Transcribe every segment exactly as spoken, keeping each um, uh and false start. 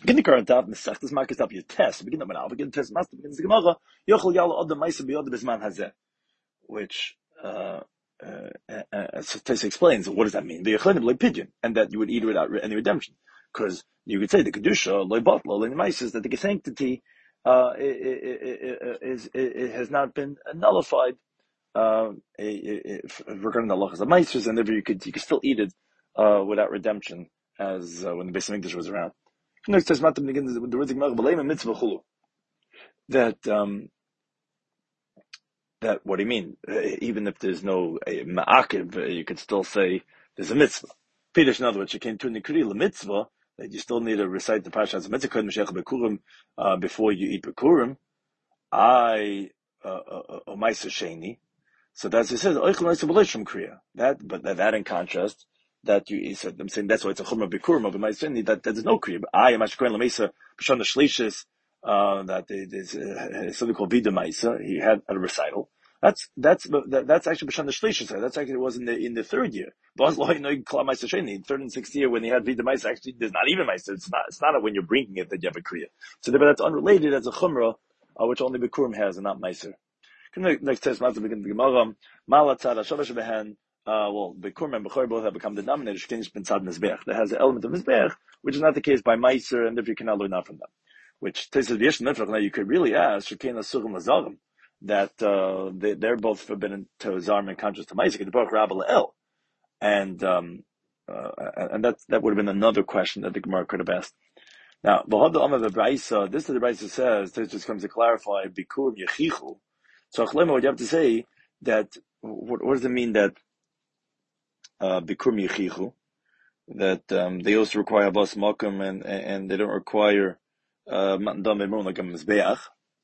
Begin the current up, Mesechtes Marcus up your test. Begin the now. Begin the test. Master begins the Gemara. Yochel Yala Od the Ma'aser B'Yod Bisman Hazeh, which uh, uh, uh, so Taisa explains what does that mean? The Yechlenim like pigeon, and that you would eat it without any redemption, because you could say the kedusha loy batla loy ma'aser, that the sanctity uh, is it has not been nullified uh, regarding the halachas of ma'asers, and therefore you could you could still eat it uh, without redemption, as uh, when the Beis Hamikdash was around. Next says Matam begins with the words mitzvah chulu. That um, that what do you mean? Uh, even if there's no uh, ma'akiv, uh, you could still say there's a mitzvah. Pirush, in other words, you came to nikri la mitzvah that you still need to recite the parasha as a mitzvah bekurim uh, before you eat bekurim. I uh ma'aser sheni. So that's it says oichel ma'aser b'leishum kriya. That, but that, that in contrast. That you said, I'm saying that's why it's a chumrah bikurim of ma'aser that, that there's no kriya. I am ashkoin la ma'aser b'shon the shlishis uh that there's uh, something called vida ma'aser. He had a recital. That's that's that, that's actually b'shon the shlishis. That's actually it was in the in the third year. But in the third and sixth year when he had vida ma'aser, actually there's not even ma'aser. It's not it's not when you're bringing it that you have a kriya. So therefore that's unrelated as a chumrah, uh, which only bikurim has and not ma'aser. Next test, Matzah begins the Gemara. Malatzad Hashavah Shebehen. Uh, well, Bikurim and Bechor both have become denominated. Shkinish ben Tzad Mizbech. That has an element of Mizbech, which is not the case by Meiser, and therefore you cannot learn that from them. Which says the Yesh Nefrach. Now you could really ask Shekina Surim Lazarim that uh, they, they're both forbidden to Zarim and conscious to Meiser. The Baruch Rabba El, and um, uh, and that that would have been another question that the Gemara could have asked. Now, V'Had Amar V'Braisa. This is the Braisa says. This just comes to clarify Bikurim Yechichu. So Achlema, what you have to say that what, what does it mean that uh Bikurim Yechichu, that um, they also require Abbas Malkum and and they don't require uh Matan Dam Emron like a Mizbeach.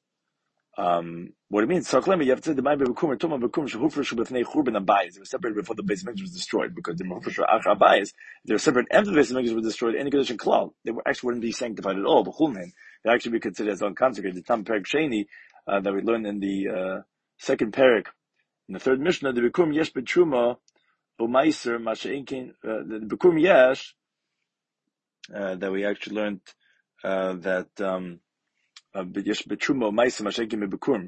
Um what it means, so Achlema, you have to say the Ma'aser Bikurim Tuma Bikurim Shehufreshu B'fnei Churban Abayis. They were separated before the Beis Hamikdash was destroyed, because the Mufreshu Ach Abayis, they were separate after the Beis Hamikdash was destroyed. Any condition klal, they were actually wouldn't be sanctified at all. B'chulmen, they actually be considered as unconsecrated. The Tam Perek Sheni uh, that we learned in the uh, second parak, in the third Mishnah, the Bikurim Yesh B'Truma U'Maiser Masha'inkin, the Bikurim Yesh, uh, that we actually learned uh, that um, Yesh B'Truma U'Maiser Masha'inkin B'Bikurim,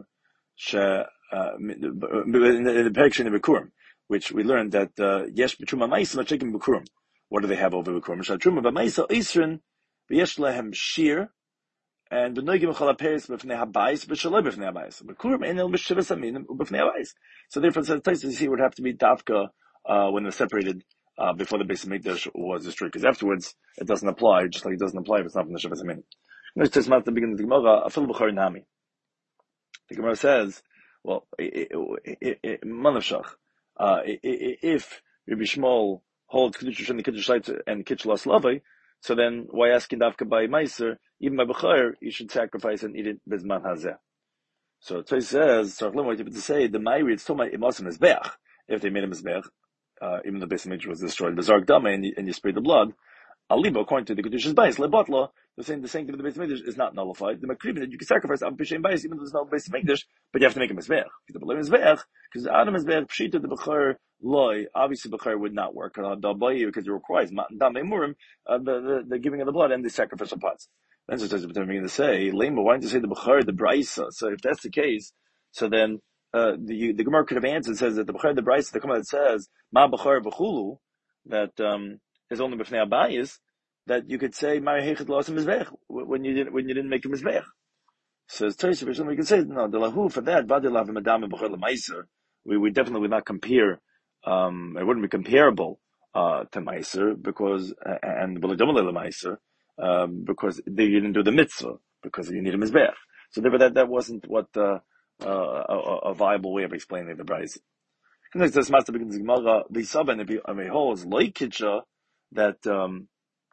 in the parak in the Bikurim, which we learned that Yesh B'Truma Maiser Masha'inkin B'Bikurim. What do they have over Bikurim? Truma B'Maiser Isrin V'Yesh Lehem Shir. And b'noigim chol haperis b'fnei habayis b'shaloi b'fnei habayis. B'kurim enel b'shivas aminim b'fnei habayis. So therefore, the places here would have to be dafka uh, when they're separated uh, before the Beis Hamikdash was destroyed. Because afterwards, it doesn't apply, just like it doesn't apply if it's not from the shivas aminim. Next test at the beginning of the Gemara, afil b'chor nami. The Gemara says, well, manavshach, uh, if Rabbi Shmuel holds kedusha and the kedusha and kitchel aslavai, so then, why asking dafka by meiser? Even by bechor, you should sacrifice and eat it bezman hazeh. So it says, so what you have to say, the ma'iri, it's told it wasn't mizbeach. If they made a mizbeach, uh, even though the Beis Hamikdash was destroyed, the zarg dama, and you, and you spray the blood, aliba, according to the kedusha's bayis, lebatla, they're saying the sanctity of the Beis Hamikdash is not nullified. The makrivin that you can sacrifice ab b'shem bayis, even though there's no Beis Hamikdash, but you have to make a mizbeach. Because the below mizbeach, because Adam mizbeach pshita the bechor loy, obviously bechor would not work uh, because it requires matan dam emurim, uh, the, the the giving of the blood and the sacrificial parts. Then so says, I'm going to say, lema, why don't you say the bechor the brisa? So if that's the case, so then uh, the the Gemara could have answered, says that the bechor the brisa, the Gemara that says ma bechor b'chulu, that um, is only b'fnei habayis, that you could say ma'ir hechet lo asim mizbech when you didn't when you didn't make a mizbech. Says Tosha, for somebody can say no, the lahu for that vadilav madam bechor lemaiser. We we definitely would not compare. Um, it wouldn't be comparable uh, to meiser because uh, and b'ledomale lemaiser. Um, because they didn't do the mitzvah, because you need a mizbech. So therefore that, that wasn't what, uh, uh, a, a viable way of explaining the brayz. Next, this master begins Gemara, V'Yisaben, if he holds loikitcha, that, um,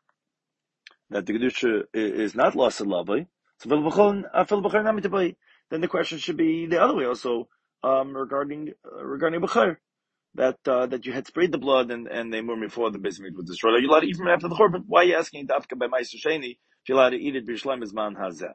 that the Kedusha is not lost in labai, so then the question should be the other way also, um, regarding, uh, regarding Bechor. That uh, that you had sprayed the blood and, and they moved before the Beis Hamikdash was destroyed. Are you allowed to eat from after the Churban? Why are you asking dafka by Ma'aser Sheni if you're allowed to eat it b'Yishlaim Zman Hazeh?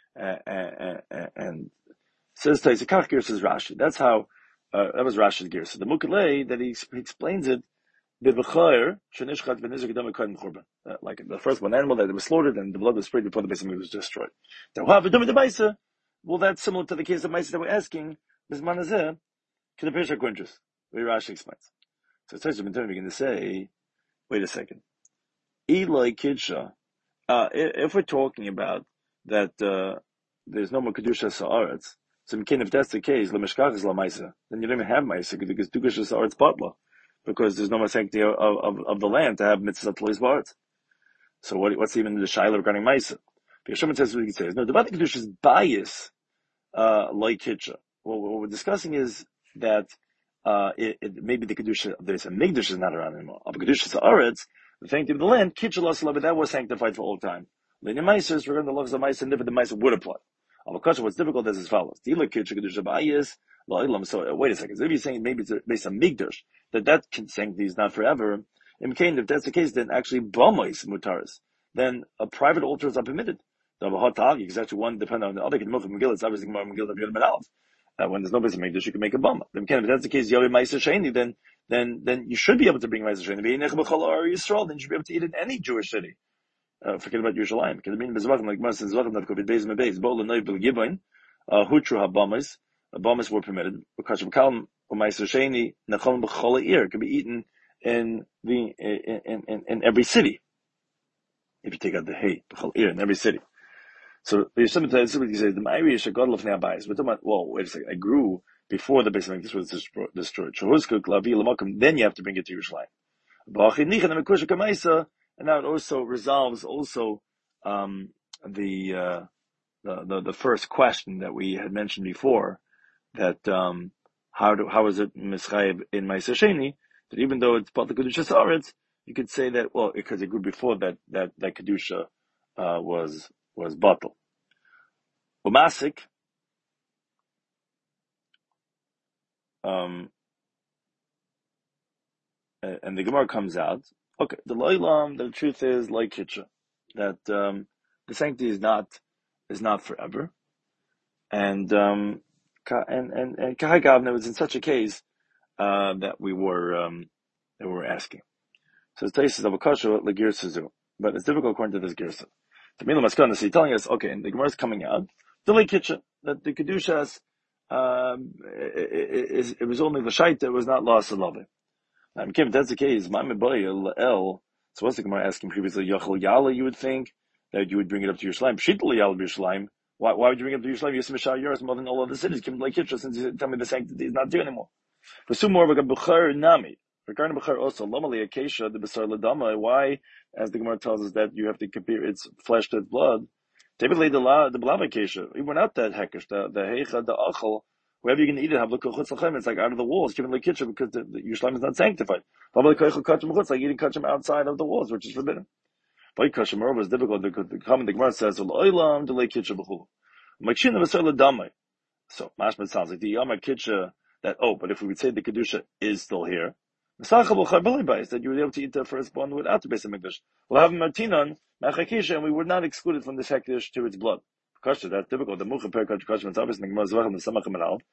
And says Taisa Kach Gir says Rashi. That's how uh, that was Rashi's gear. So the Mukalei that he, he explains it the b'chayr shenishchat v'nizuk dam ekayim churban. Like the first one animal that was slaughtered and the blood was sprayed before the Beis Hamikdash was destroyed. However, the Maisa, well, that's similar to the case of Maisa that we're asking. This manazeh can the Pesach quintus. Where Rashi explains. So it's actually been begin to say, wait a second. Eli Kidsha, uh, if we're talking about that, uh, there's no more Kedusha Sa'aretz, so if that's the case, Lemeshkach is La Maisa, then you don't even have Maisa, because Kedusha Sa'aretz Batla, because there's no more sanctity of, of, of the land to have Mitzvah Tlois Ba'aretz. So what, what's even the Shaila regarding Maisa? Because Shimon says what he says. No, the Bati Kedusha is bias, uh, like Kidsha. Well, what we're discussing is that, uh, it, it, maybe the Kedusha, there's a Migdash is not around anymore. But Kedusha Sa'aretz, the sanctity of the land, Kitchalas, that was sanctified for all time. Linear Meisers, regarding the laws of Meisers, and the Meiser would apply. Avakasha, what's difficult is as follows. Dila Kitcha Kedusha Ba'ayis, La'ilam. So, wait a second. So if you're saying maybe it's based on Migdash, that that sanctity is not forever, in Cain, if that's the case, then actually Bamais Mutaris, then a private altars are permitted. The Bahatag, because actually one depend on the other. Megillah, it's obviously more Megillah of Yom Menalv. Uh, when there's no base of Megillah, you can make a bama. If that's the case, Yahweh Meiser Sheni, then then then you should be able to bring Meiser Sheni. Or Yisrael, then you should be able to eat in any Jewish city. Uh, forget about Yerushalayim. Because I mean, Bezvachim, like Mas and Zvachim, that could be Beis Mebeis, Bol and Noib Gibon, Hutru HaBamas, Bamas were permitted. Because of Kalam, Meiser Sheni, Nachal B'chol Ir, could be eaten in the in, in, in, in every city. If you take out the hay, B'chol Ir, in every city. So there's something to say, the Irish are God of Neabayis. We're talking about, well, wait a second, I grew before the Beis Hamikdash was destroyed. Then you have to bring it to Yerushalayim. And now it also resolves also um, the, uh, the the the first question that we had mentioned before, that um, how do how is it mischayev in Meiser Sheni, that even though it's part of Kedusha Sa'aretz, you could say that, well, because it grew before that that that Kedusha uh, was was batal. Umasik, um, and the Gemara comes out. Okay, the loilam, the truth is like Kitcha, that um, the sanctity is not is not forever, and um, and and and Kahai Gavna was in such a case uh, that we were um, that we were asking. So the Taisus of Akasha legir Suzu, but it's difficult according to this girsa. The Mila Maskana is telling us, okay, and the Gemara is coming out the like Kitcha, that the Kedushas um, it, it, it was only the Shaita, it was not lost of love. Um, if that's the case, El, so what's the Gemara asking previously? Yachal Yala, you would think that you would bring it up to Yerushalayim. Shitl Yala Yerushalayim. Why, why would you bring it up to Yerushalayim? Yisem Shah Yeros more than all other cities. Kim like Kitcha, since you tell me the sanctity is not there anymore. Pursue more of a Bukhar Nami. Regarding Bukhar also, Lomali Akesha, the Basar Ladama. Why, as the Gemara tells us, that you have to compare its flesh to its blood? Typically, the la the Blav Akesha, we were not that heckish. The the Heicha, the Achal. Wherever you can eat it, have it's like out of the walls, given the kitchen, because the, the Yerushalayim is not sanctified. Like eating kachim outside of the walls, which is forbidden. By kachim, moreover, is difficult because the common the Gemara says, "Oilam delay kitchen b'chul." Makshina v'sarla damai. So mashma sounds like the yama kitchen that. Oh, but if we would say the kedusha is still here, that you would be able to eat the firstborn without the Beis Hamikdash. We'll have martinon machakisha, and we were not excluded from this hektish to its blood. Kasha, that's typical. The mucha per kasha, it's obvious in the Gemara Zvachim, the Samachim and Alv.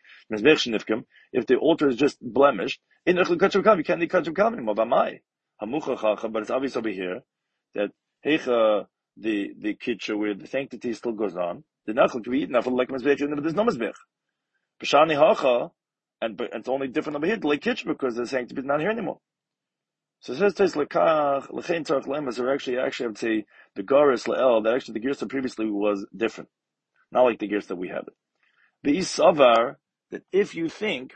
If the altar is just blemished, in the kachim kam, you can't eat kachim kam anymore. B'mai hamucha chacha, but it's obvious over here that heicha the the kitcha where the sanctity still goes on. The nachal can be eaten after like mezbech, and there's no mezbech. B'shani hacha, and but it's only different over here like kitcha because the sanctity is not here anymore. So it says taste lekach lechein tzarich lemas, or actually actually I would say the garis le'el, that actually the girsa previously was different. Not like the gears that we have it. The isavar, that if you think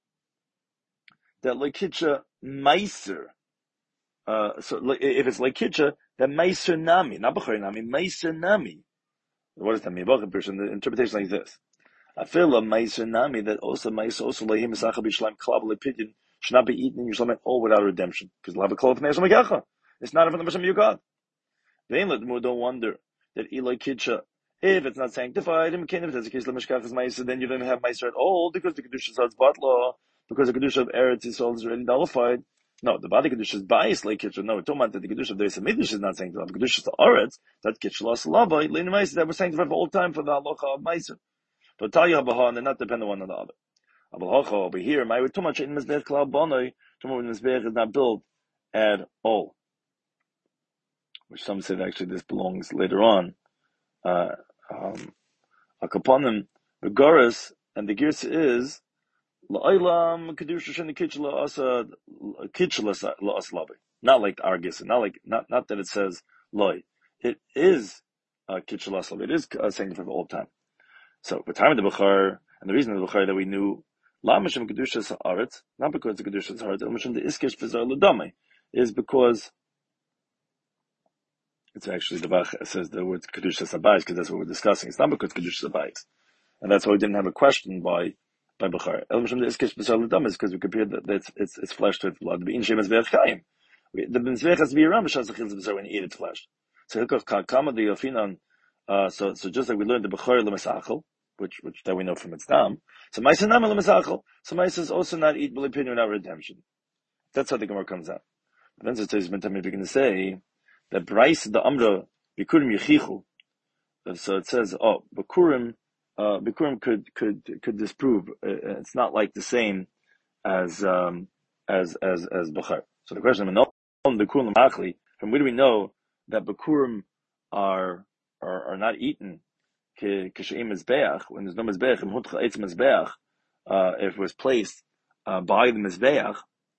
that lekitcha meiser, uh, so if it's lekitcha, then meiser nami, not b'chari nami, meiser nami. What is that mean? The interpretation like this: I feel a meiser nami, that also meiser also lehim esacha b'shleim klab lepidin should not be eaten in Yerushalayim at all without redemption, because they'll have a klal of megacha. It's not from the Hashem you God. They don't wonder that Eloi kitcha. If it's not sanctified, if that's the case, then you don't have Meiser at all, because the Kedusha is Batla, because the Kedusha of Eretz Yisrael is already nullified. No, the body Kedusha is biased like Kitcha. No, it's talking about that the Kedusha of the Beis Hamikdash is not sanctified. The Kedusha of Eretz, that Kitcha lost Lava, Lein Meiser, that was sanctified for all time for the halacha of Meiser. But Talya Baha, and they're not dependent one on the other. Abel Hacha over here, my too much in Mizbech Klal Bonoi, too much in Mizbech is not built at all. Which some say that actually this belongs later on. Uh, um, Akaponim, the Goris, and the Girsa is La'olam Kedusha Sheni Kitchela Asa Kitchela La'aslabi. Not like our Girsa, not like not not that it says Loi. It is uh, Kitchela Aslabi. It is uh, saying for all time. So the time of the Bukhar, and the reason of the Bukhar that we knew Lamashim Kedusha Sa'aretz, not because the Kedusha Sa'aretz, Lamashim the Iskish V'Zar L'Dame, is because it's actually the Bach says the word Kedusha Sabayis because that's what we're discussing. It's not because Kedusha Sabayis. And that's why we didn't have a question by by Bukhar. Lamashim the Iskish V'Zar L'Dame is because we compared that it's it's it's flesh to blood. The Inshem is Ve'achayim. The Mizvech has to be around B'Shas Achil V'Zar when you eat its flesh. So Hilkoch Kama the Yofinan. Uh, so so just like we learned the Bukhar L'Masachel, which which that we know from its dam. So Maisa Nama L'Masachel. So Maisa is also not eat B'Lipin without redemption. That's how the Gemara comes out. Then it says, when we begin to say that Bryce the Amra Bikurim Yechichu. So it says, oh, Bikurim, uh, Bikurim could could could disprove. Uh, it's not like the same as um as as as Bukhar. So the question of Bikurim Machli, from where do we know that Bikurim are are are not eaten? When there's no mizbeach, uh, if it was placed uh, by the mizbeach,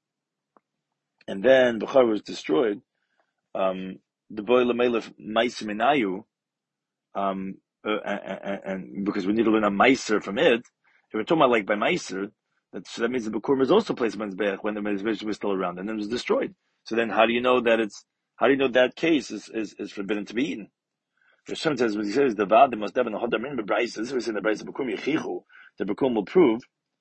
and then Bukhar was destroyed, um, the boy lamelef meiser minayu, um, uh, and, and because we need to learn a meiser from it. If we're talking about like by meiser, that so that means the Bukhar was also placed by mizbeach when the mizbeach was still around, and then it was destroyed. So then, how do you know that it's how do you know that case is is, is forbidden to be eaten? Hashem says, when he says the vadim must have in the hodamin bebrayis, this is in the brayis of Bekum Yechichu, the Bekum will prove.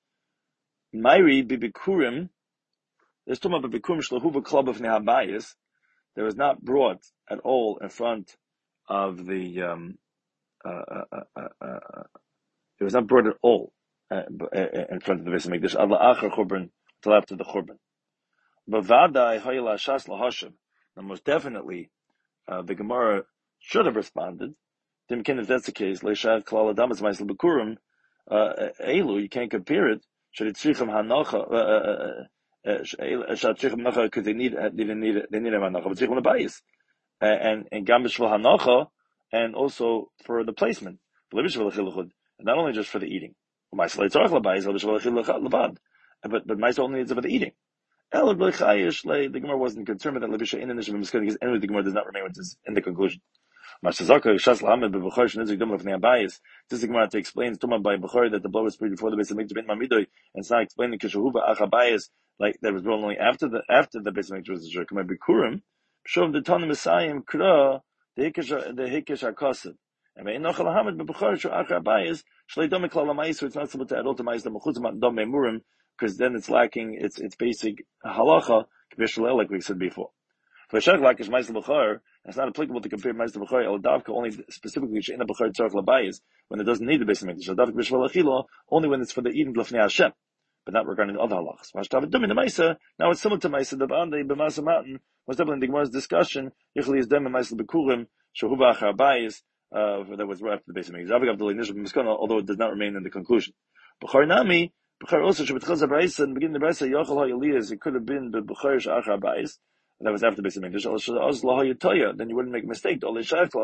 Myri bibikurim, there's talking about bibikurim shlahu v'klab of nehabayis. There was not brought at all in front of the. Um, uh, uh, uh, uh, it was not brought at all uh, in front of the Beis Hamikdash. Allah achar churban till after the churban. Bavadai hayla shas lahashem. Now, most definitely, uh, the Gemara should have responded. Dimkin, if that's the case, leishach klal adam is ma'asel bekurim, elu, you can't compare it. Should it tzricham hanacha, should tzricham hanacha because they need, they need, they need a hanacha, but tzricham lebayis, and and gam b'shvil hanacha, and also for the placement, and not only just for the eating. Ma'asel leitzarach lebayis, but b'shvil lebad, but but ma'asel only is for the eating. The Gemara wasn't concerned with that. Lebisha in initiative because anyway the Gemara does not remain with this in the conclusion. This is the Gemara to explain Tumah by Bukhari that the blood was sprayed before the Beis Hamikdash ben Mamidoy, and it's not explaining Kishuhuba Achabayis like that was brought only after the after the Beis Hamikdash was destroyed. Come Bikurim, show the Tanim Messiah Kra the Hikish the Hikish Akasid. And Ve'in Nochal Hamid Bukhari Shu Achabayis Shlei Dom Klal Ma'is, so it's not supposed to add all to Ma'is the Mechutz Dom Memurim because then it's lacking its its basic halacha like we said before. For Shach Lakish Ma'is Bukhar, it's not applicable to compare Ma'is Bukhar El Davka only specifically in a Bukhar Tzarech Labayis when it doesn't need the Beis Hamikdash. El Davka B'Shval Achila only when it's for the eating L'fnei Hashem, but not regarding the other halachas. Mashtav Dum in the Ma'isa, now it's similar to Ma'isa the Bande B'Masa Mountain was definitely in the Gemara's discussion. Yichli is Dem and Ma'isa B'Kurim Shehu B'Achar Bayis that was right after the Beis Hamikdash. Avagav Deli Nishba Miskana, although it does not remain in the conclusion. Bukhar Nami Bukhar also should be Tchaz Brayis and beginning the Brayis Yochel HaYeliyas. It could have been the Bukhar She'achar Bayis. That was after Beis Hamikdash. Then you wouldn't make a mistake. Behind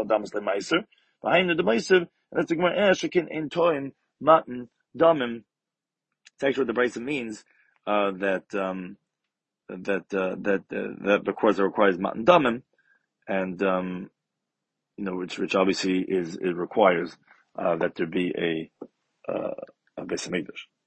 the Meiser, and that's the Gemara Ashekin in Toim Matan Damim. It's actually what the Brisa means uh, that um, that uh, that uh, that because it requires Matan Damim, and um, you know which which obviously is it requires uh, that there be a uh, a Beis Hamikdash.